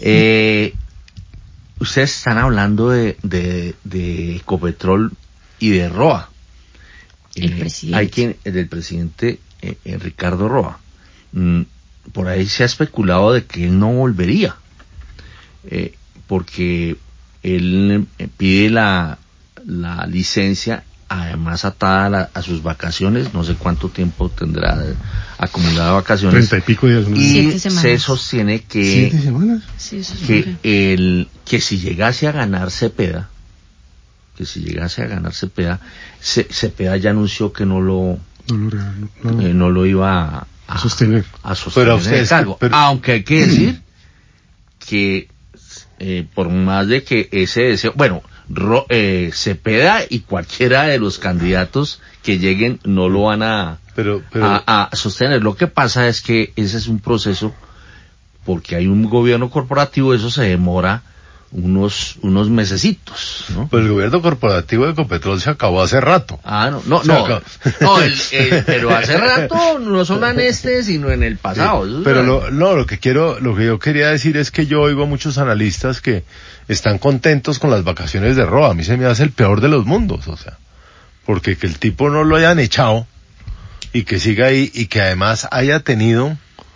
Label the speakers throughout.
Speaker 1: Ustedes están hablando de Ecopetrol y de Roa.
Speaker 2: El presidente.
Speaker 1: Del presidente Ricardo Roa. Por ahí se ha especulado de que él no volvería, porque él pide la licencia, además atada a sus vacaciones. No sé cuánto tiempo tendrá acumulado de vacaciones.
Speaker 3: 30 y pico días.
Speaker 1: Y se sostiene que
Speaker 3: 7 semanas.
Speaker 2: Sí, eso es
Speaker 1: que si llegase a ganar Cepeda, Cepeda ya anunció que no lo iba a sostener
Speaker 3: Pero
Speaker 1: el cargo. Aunque hay que decir que por más de que ese deseo, Cepeda y cualquiera de los candidatos que lleguen no lo van a sostener. Lo que pasa es que ese es un proceso, porque hay un gobierno corporativo, eso se demora unos mesecitos, ¿no?
Speaker 4: Pues el gobierno corporativo de Ecopetrol se acabó hace rato.
Speaker 1: Pero hace rato no solo en sino en el pasado.
Speaker 4: Sí, pero lo que yo quería decir es que yo oigo a muchos analistas que están contentos con las vacaciones de Roa. A mí se me hace el peor de los mundos, o sea, porque que el tipo no lo hayan echado y que siga ahí, y que además haya tenido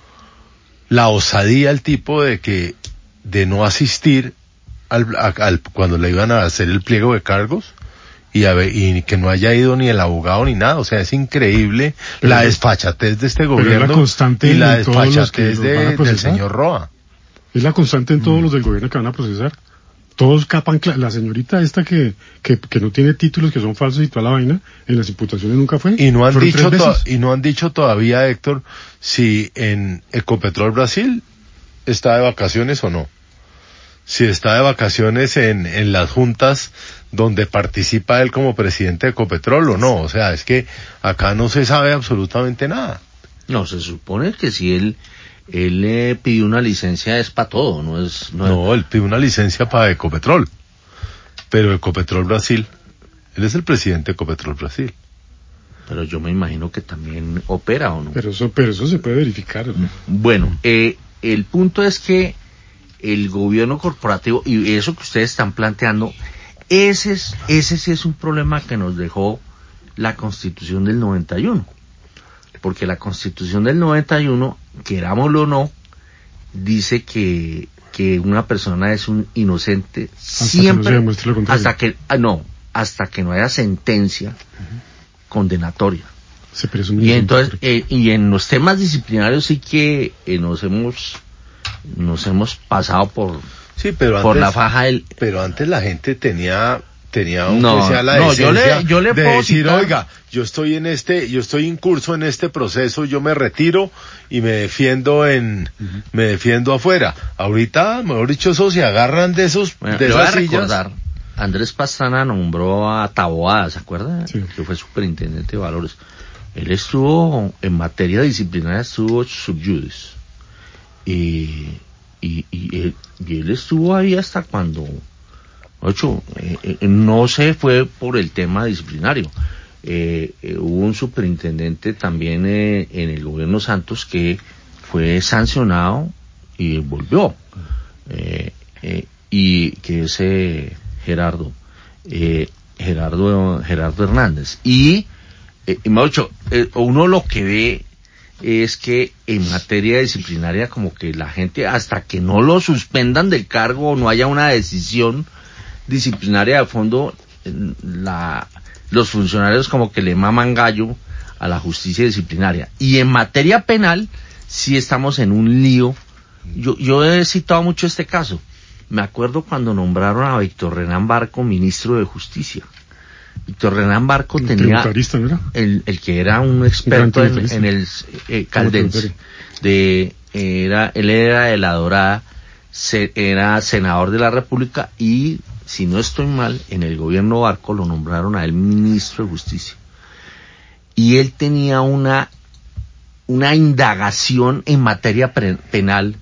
Speaker 4: la osadía el tipo de no asistir cuando le iban a hacer el pliego de cargos, y que no haya ido ni el abogado ni nada. O sea, es increíble la desfachatez de este gobierno y la desfachatez del señor Roa.
Speaker 3: Es la constante en todos los del gobierno que van a procesar. Todos capan, la señorita esta que no tiene títulos, que son falsos y toda la vaina, en las imputaciones nunca fue.
Speaker 4: Y no han dicho todavía, Héctor, si en Ecopetrol Brasil está de vacaciones o no. Si está de vacaciones en las juntas donde participa él como presidente de Ecopetrol o no. O sea, es que acá no se sabe absolutamente nada.
Speaker 1: No, se supone que si él le pidió una licencia es para todo,
Speaker 4: No, él pidió una licencia para Ecopetrol, pero Ecopetrol Brasil, él es el presidente de Ecopetrol Brasil.
Speaker 1: Pero yo me imagino que también opera, ¿o no?
Speaker 3: Pero eso se puede verificar, ¿no?
Speaker 1: Bueno, el punto es que el gobierno corporativo, y eso que ustedes están planteando, ese sí es un problema que nos dejó la Constitución del 91. Porque la Constitución del 91, querámoslo o no, dice que una persona es un inocente siempre hasta que no haya sentencia condenatoria. Y entonces y en los temas disciplinarios sí que nos hemos pasado por la faja del...
Speaker 4: Pero antes la gente tenía la decencia
Speaker 1: yo le
Speaker 4: de
Speaker 1: puedo
Speaker 4: decir,
Speaker 1: citar...
Speaker 4: oiga, yo estoy incurso en este proceso, yo me retiro y me defiendo afuera. Ahorita, mejor dicho, eso se agarran de esas sillas.
Speaker 1: Andrés Pastrana nombró a Taboada, ¿se acuerda?
Speaker 3: Sí.
Speaker 1: Que fue superintendente de valores. Él estuvo, en materia disciplinaria, estuvo sub judice. Y él estuvo ahí hasta cuando... no se fue por el tema disciplinario. Hubo un superintendente también en el gobierno Santos que fue sancionado y volvió, y que es Gerardo Hernández. Y uno lo que ve es que en materia disciplinaria, como que la gente, hasta que no lo suspendan del cargo o no haya una decisión disciplinaria de fondo, los funcionarios como que le maman gallo a la justicia disciplinaria. Y en materia penal sí estamos en un lío. Yo he citado mucho este caso. Me acuerdo cuando nombraron a Víctor Renán Barco ministro de Justicia. Víctor Renán Barco tenía el que era un experto en el caldense. Él era de La Dorada, era senador de la República, y si no estoy mal, en el gobierno Barco lo nombraron a él ministro de Justicia. Y él tenía una indagación en materia penal,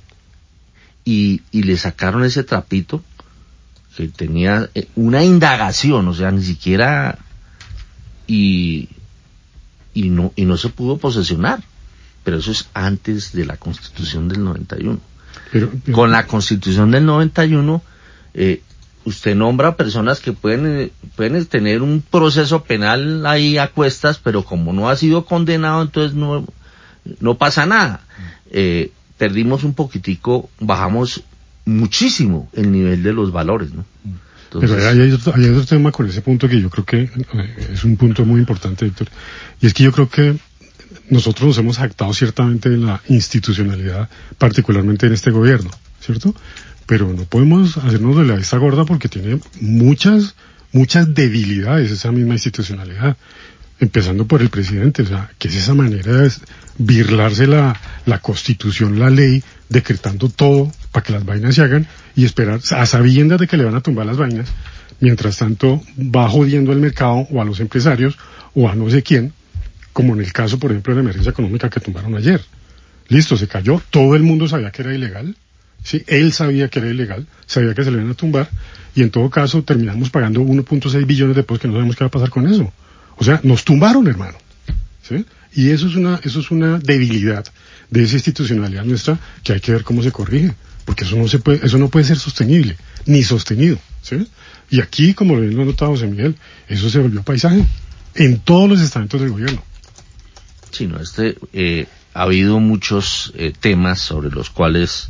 Speaker 1: y le sacaron ese trapito, que tenía una indagación, o sea, ni siquiera, y no se pudo posesionar. Pero eso es antes de la Constitución del 91. Pero con la Constitución del 91, usted nombra personas que pueden tener un proceso penal ahí a cuestas, pero como no ha sido condenado, entonces no pasa nada. Perdimos un poquitico, bajamos muchísimo el nivel de los valores, ¿no?
Speaker 3: Entonces, pero hay otro tema con ese punto que yo creo que es un punto muy importante, Héctor, y es que yo creo que nosotros nos hemos jactado ciertamente de la institucionalidad, particularmente en este gobierno, ¿cierto? Pero no podemos hacernos de la vista gorda porque tiene muchas debilidades esa misma institucionalidad, empezando por el presidente, o sea, que es esa manera de birlarse la Constitución, la ley, decretando todo para que las vainas se hagan y esperar a sabiendas de que le van a tumbar las vainas, mientras tanto va jodiendo al mercado o a los empresarios o a no sé quién, como en el caso, por ejemplo, de la emergencia económica que tumbaron ayer. Listo, se cayó, todo el mundo sabía que era ilegal, sí, él sabía que era ilegal, sabía que se le iban a tumbar, y en todo caso terminamos pagando 1.6 billones de pesos que no sabemos qué va a pasar con eso. O sea, nos tumbaron, hermano, ¿sí? Y eso es una debilidad de esa institucionalidad nuestra que hay que ver cómo se corrige, porque eso no puede ser sostenible, ni sostenido, ¿sí? Y aquí, como lo ha notado José Miguel, eso se volvió paisaje en todos los estamentos del gobierno.
Speaker 1: Sí, no, ha habido muchos temas sobre los cuales,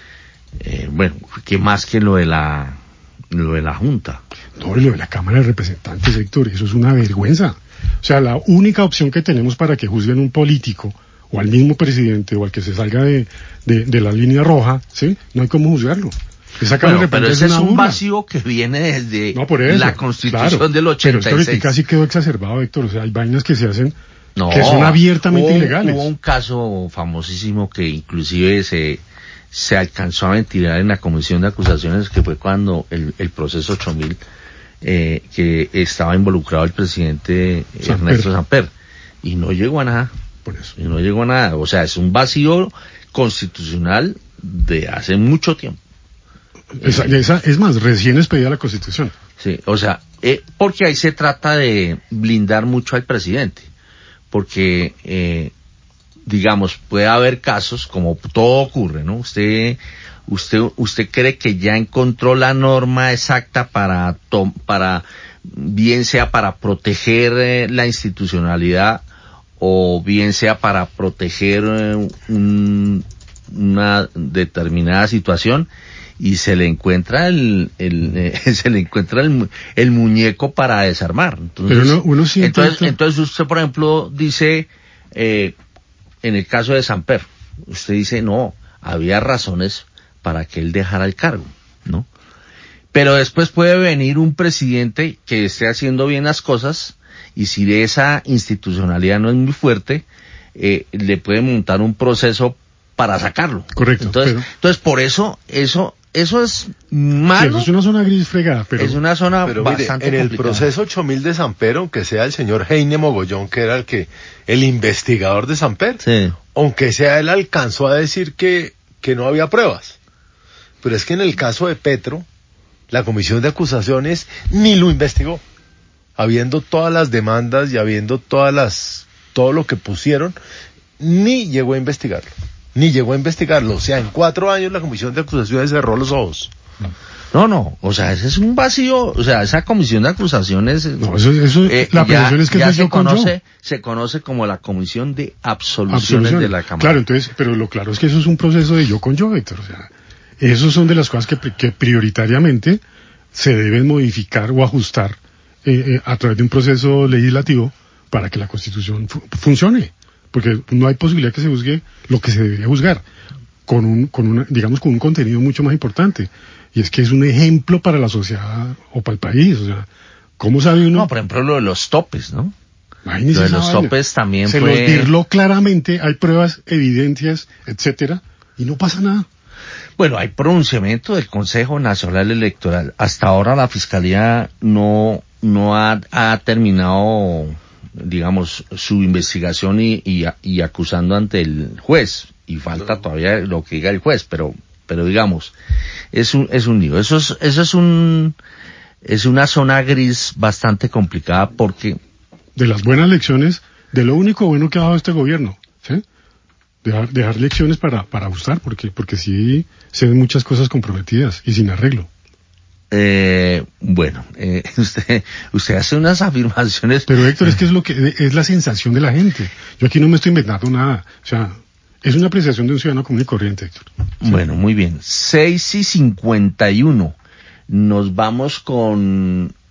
Speaker 1: que más que lo de la Junta.
Speaker 3: No, y lo de la Cámara de Representantes, Héctor, eso es una vergüenza. O sea, la única opción que tenemos para que juzguen un político, o al mismo presidente, o al que se salga de la línea roja, ¿sí? No hay cómo juzgarlo. Esa Cámara de
Speaker 1: pero ese es un vacío que viene desde la Constitución del 86.
Speaker 3: Pero esto casi quedó exacerbado, Héctor. O sea, hay vainas que se hacen que son abiertamente ilegales.
Speaker 1: Hubo un caso famosísimo que inclusive se alcanzó a ventilar en la Comisión de Acusaciones, que fue cuando el proceso 8000, que estaba involucrado el presidente Ernesto Samper, y no llegó a nada.
Speaker 3: Por eso.
Speaker 1: Y no llegó a nada. O sea, es un vacío constitucional de hace mucho tiempo.
Speaker 3: Es más, recién expedida la Constitución.
Speaker 1: Sí, o sea, porque ahí se trata de blindar mucho al presidente, porque digamos, puede haber casos, como todo ocurre, ¿no? Usted cree que ya encontró la norma exacta para bien sea para proteger la institucionalidad, o bien sea para proteger una determinada situación, y se le encuentra el muñeco para desarmar. Entonces,
Speaker 3: pero uno siente
Speaker 1: entonces usted, por ejemplo, dice, en el caso de Samper, usted dice, no, había razones para que él dejara el cargo, ¿no? Pero después puede venir un presidente que esté haciendo bien las cosas, y si de esa institucionalidad no es muy fuerte, le puede montar un proceso para sacarlo.
Speaker 3: Correcto.
Speaker 1: Entonces por eso es malo.
Speaker 3: Sí, eso es una zona gris fregada, pero
Speaker 1: es una zona bastante
Speaker 4: complicada. En el proceso 8000 de Samper, aunque sea el señor Heine Mogollón, que era el investigador de Samper,
Speaker 1: sí,
Speaker 4: aunque sea él, alcanzó a decir que no había pruebas. Pero es que en el caso de Petro, la Comisión de Acusaciones ni lo investigó. Habiendo todas las demandas y habiendo todo lo que pusieron, ni llegó a investigarlo. O sea, en 4 años la Comisión de Acusaciones cerró los ojos.
Speaker 1: No, o sea, ese es un vacío, o sea, esa Comisión de Acusaciones...
Speaker 3: No, eso la precisión es que
Speaker 1: ya se conoce como la Comisión de Absoluciones de la Cámara.
Speaker 3: Claro, entonces, pero lo claro es que eso es un proceso de yo con yo, Héctor, o sea, esos son de las cosas que prioritariamente se deben modificar o ajustar a través de un proceso legislativo para que la Constitución funcione, porque no hay posibilidad que se juzgue lo que se debería juzgar con un contenido mucho más importante, y es que es un ejemplo para la sociedad o para el país. O sea, ¿cómo sabe uno?
Speaker 1: No, por ejemplo, lo de los topes, ¿no?
Speaker 3: Imagínese,
Speaker 1: lo de los topes también
Speaker 3: se los dirló claramente, hay pruebas, evidencias, etcétera, y no pasa nada.
Speaker 1: Bueno, hay pronunciamiento del Consejo Nacional Electoral. Hasta ahora la Fiscalía no ha terminado, digamos, su investigación y acusando ante el juez, y falta todavía lo que diga el juez, pero digamos, es un lío. Eso es una zona gris bastante complicada, porque
Speaker 3: de las buenas lecciones, de lo único bueno que ha dado este gobierno, ¿sí? dejar lecciones para ajustar, porque sí se ven muchas cosas comprometidas y sin arreglo.
Speaker 1: Bueno, usted hace unas afirmaciones.
Speaker 3: Pero Héctor, es que es la sensación de la gente. Yo aquí no me estoy inventando nada. O sea, es una apreciación de un ciudadano común y corriente, Héctor.
Speaker 1: Sí. Bueno, muy bien. 6:51. Nos vamos con